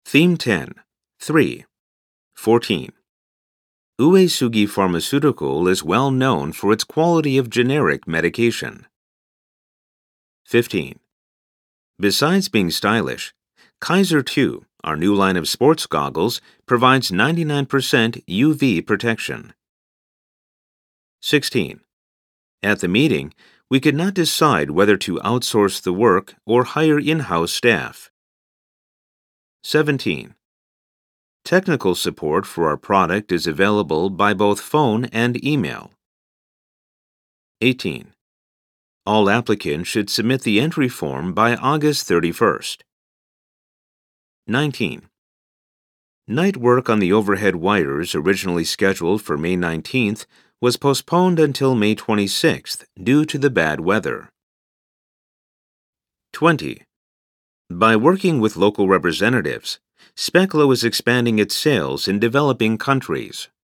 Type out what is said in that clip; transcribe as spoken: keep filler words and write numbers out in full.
Theme ten. three. fourteen. Uesugi Pharmaceutical is well known for its quality of generic medication. fifteen. Besides being stylish, Kaiser two, our new line of sports goggles, provides ninety-nine percent U V protection. sixteen. At the meeting, we could not decide whether to outsource the work or hire in-house staff. seventeen. Technical support for our product is available by both phone and email. eighteen. All applicants should submit the entry form by August thirty-first. nineteen. Night work on the overhead wires originally scheduled for May nineteenth was postponed until May twenty-sixth due to the bad weather. twenty. By working with local representatives, Speklo is expanding its sales in developing countries.